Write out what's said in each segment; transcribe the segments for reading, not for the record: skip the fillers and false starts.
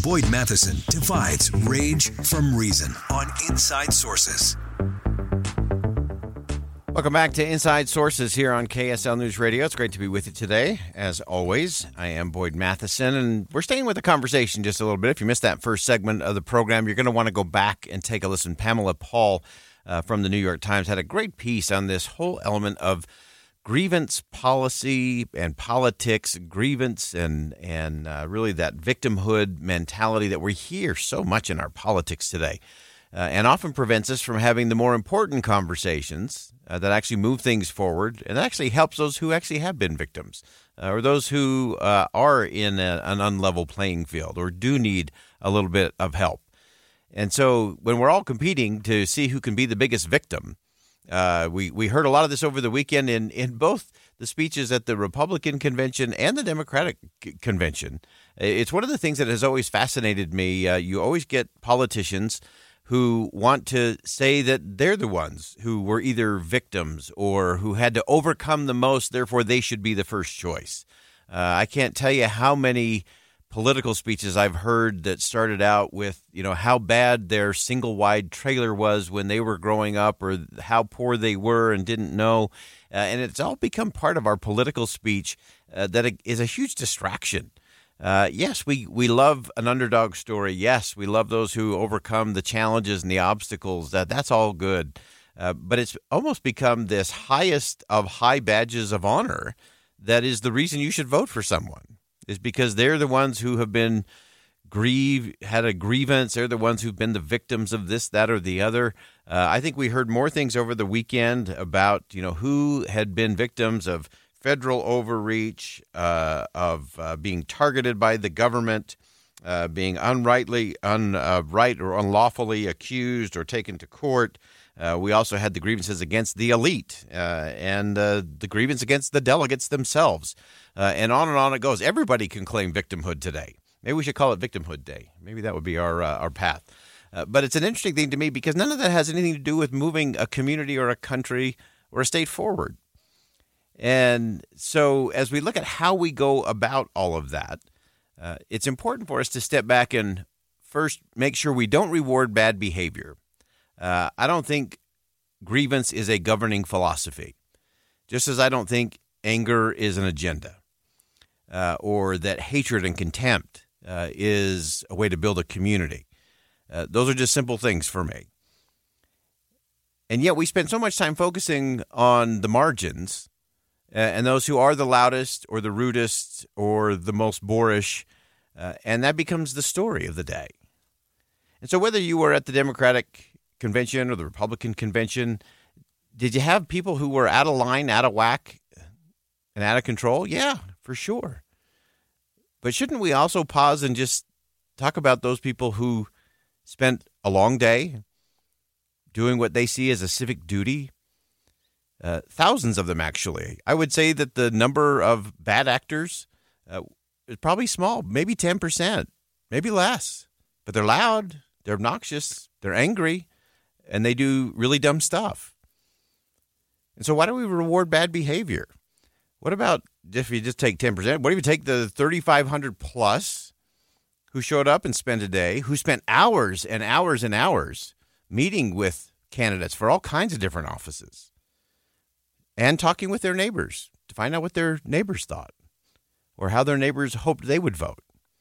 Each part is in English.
Boyd Matheson divides rage from reason on Inside Sources. Welcome back to Inside Sources here on KSL News Radio. It's great to be with you today. As always, I am Boyd Matheson, and we're staying with the conversation just a little bit. If you missed that first segment of the program, you're going to want to go back and take a listen. Pamela Paul from the New York Times had a great piece on this whole element of grievance policy and politics, grievance and really that victimhood mentality that we hear so much in our politics today. And often prevents us from having the more important conversations that actually move things forward and actually helps those who actually have been victims or those who are in an unlevel playing field or do need a little bit of help. And so when we're all competing to see who can be the biggest victim, we heard a lot of this over the weekend in both the speeches at the Republican convention and the Democratic convention. It's one of the things that has always fascinated me. You always get politicians who want to say that they're the ones who were either victims or who had to overcome the most, therefore they should be the first choice. I can't tell you how many political speeches I've heard that started out with, how bad their single-wide trailer was when they were growing up or how poor they were and didn't know. And it's all become part of our political speech that is a huge distraction. Yes, we love an underdog story. Yes, we love those who overcome the challenges and the obstacles. That's all good. But it's almost become this highest of high badges of honor that is the reason you should vote for someone, is because they're the ones who have been had a grievance. They're the ones who've been the victims of this, that, or the other. I think we heard more things over the weekend about, who had been victims of federal overreach, of being targeted by the government, being unright or unlawfully accused or taken to court. We also had the grievances against the elite and the grievance against the delegates themselves. And on it goes. Everybody can claim victimhood today. Maybe we should call it Victimhood Day. Maybe that would be our path. But it's an interesting thing to me because none of that has anything to do with moving a community or a country or a state forward. And so as we look at how we go about all of that, it's important for us to step back and first make sure we don't reward bad behavior. I don't think grievance is a governing philosophy, just as I don't think anger is an agenda or that hatred and contempt is a way to build a community. Those are just simple things for me. And yet we spend so much time focusing on the margins and those who are the loudest or the rudest or the most boorish, and that becomes the story of the day. And so whether you were at the Democratic convention or the Republican convention, did you have people who were out of line, out of whack, and out of control? Yeah, for sure. But shouldn't we also pause and just talk about those people who spent a long day doing what they see as a civic duty? Thousands of them, actually. I would say that the number of bad actors is probably small, maybe 10%, maybe less. But they're loud, they're obnoxious, they're angry, and they do really dumb stuff. And so why do we reward bad behavior? What about if you just take 10%? What if you take the 3,500 plus who showed up and spent a day, who spent hours and hours and hours meeting with candidates for all kinds of different offices and talking with their neighbors to find out what their neighbors thought or how their neighbors hoped they would vote?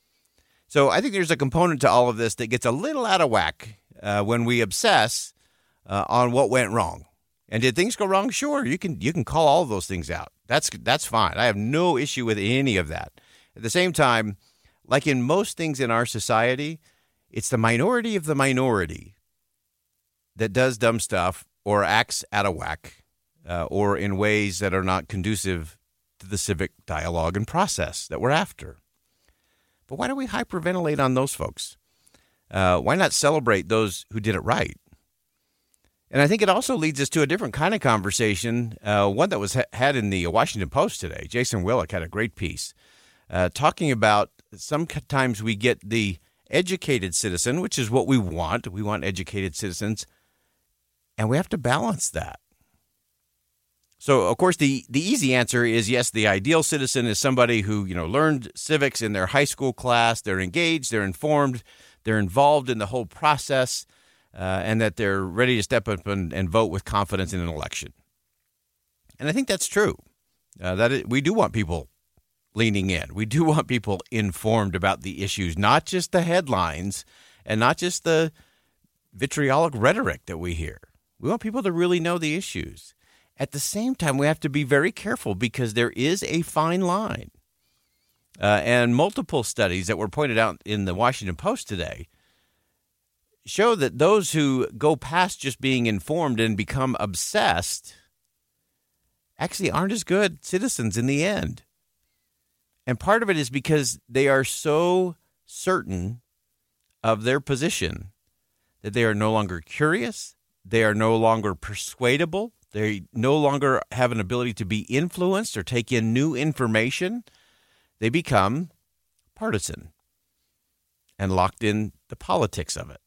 So I think there's a component to all of this that gets a little out of whack when we obsess on what went wrong. And did things go wrong? Sure, you can call all of those things out. That's fine. I have no issue with any of that. At the same time, like in most things in our society, it's the minority of the minority that does dumb stuff or acts out of whack or in ways that are not conducive to the civic dialogue and process that we're after. But why do we hyperventilate on those folks? Why not celebrate those who did it right? And I think it also leads us to a different kind of conversation, one that was had in the Washington Post today. Jason Willick had a great piece talking about sometimes we get the educated citizen, which is what we want. We want educated citizens, and we have to balance that. So, of course, the easy answer is yes, the ideal citizen is somebody who, learned civics in their high school class. They're engaged, they're informed, they're involved in the whole process, and that they're ready to step up and vote with confidence in an election. And I think that's true. We do want people leaning in. We do want people informed about the issues, not just the headlines and not just the vitriolic rhetoric that we hear. We want people to really know the issues. At the same time, we have to be very careful because there is a fine line. And multiple studies that were pointed out in the Washington Post today show that those who go past just being informed and become obsessed actually aren't as good citizens in the end. And part of it is because they are so certain of their position that they are no longer curious, they are no longer persuadable, they no longer have an ability to be influenced or take in new information. They become partisan and locked in the politics of it.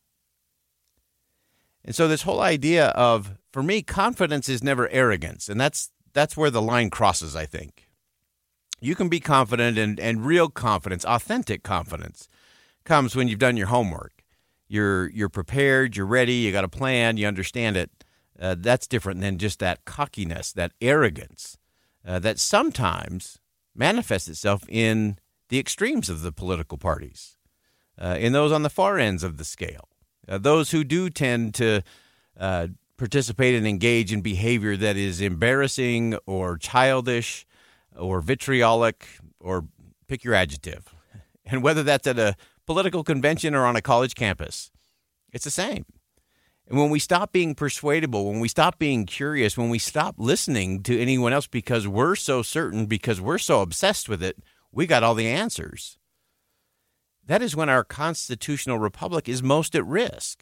And so this whole idea of, for me, confidence is never arrogance. And that's where the line crosses, I think. You can be confident, and real confidence, authentic confidence, comes when you've done your homework. You're prepared, you're ready, you got a plan, you understand it. That's different than just that cockiness, that arrogance that sometimes manifests itself in the extremes of the political parties, in those on the far ends of the scale, those who do tend to participate and engage in behavior that is embarrassing or childish or vitriolic, or pick your adjective. And whether that's at a political convention or on a college campus, it's the same. And when we stop being persuadable, when we stop being curious, when we stop listening to anyone else because we're so certain, because we're so obsessed with it, we got all the answers. That is when our constitutional republic is most at risk.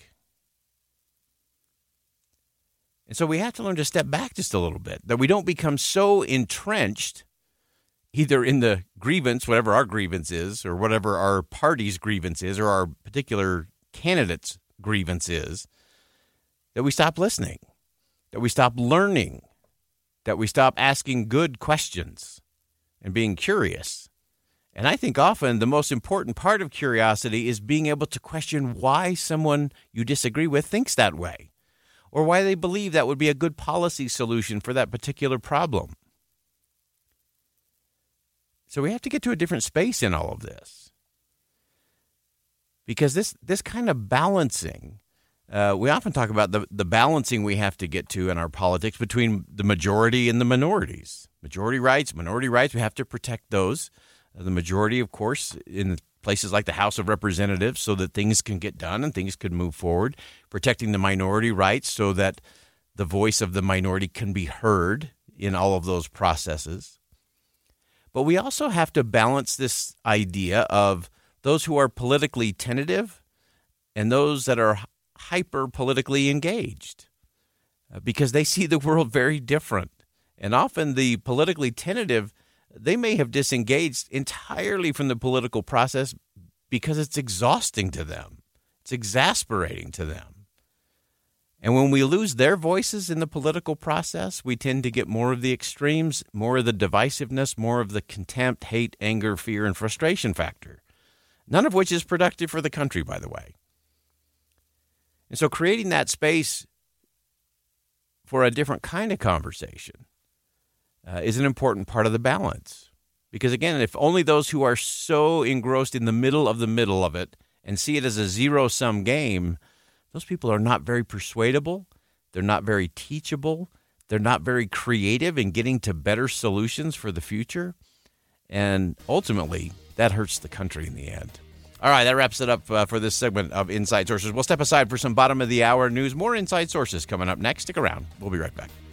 And so we have to learn to step back just a little bit, that we don't become so entrenched either in the grievance, whatever our grievance is, or whatever our party's grievance is, or our particular candidate's grievance is, that we stop listening, that we stop learning, that we stop asking good questions and being curious. And I think often the most important part of curiosity is being able to question why someone you disagree with thinks that way, or why they believe that would be a good policy solution for that particular problem. So we have to get to a different space in all of this. Because this kind of balancing, we often talk about the balancing we have to get to in our politics between the majority and the minorities. Majority rights, minority rights, we have to protect those. The majority, of course, in places like the House of Representatives so that things can get done and things can move forward. Protecting the minority rights so that the voice of the minority can be heard in all of those processes. But we also have to balance this idea of those who are politically tentative and those that are hyper politically engaged, because they see the world very different. And often the politically tentative, they may have disengaged entirely from the political process because it's exhausting to them. It's exasperating to them. And when we lose their voices in the political process, we tend to get more of the extremes, more of the divisiveness, more of the contempt, hate, anger, fear, and frustration factor. None of which is productive for the country, by the way. And so creating that space for a different kind of conversation is an important part of the balance. Because again, if only those who are so engrossed in the middle of it and see it as a zero-sum game, those people are not very persuadable, they're not very teachable, they're not very creative in getting to better solutions for the future, and ultimately, that hurts the country in the end. All right, that wraps it up for this segment of Inside Sources. We'll step aside for some bottom-of-the-hour news. More Inside Sources coming up next. Stick around. We'll be right back.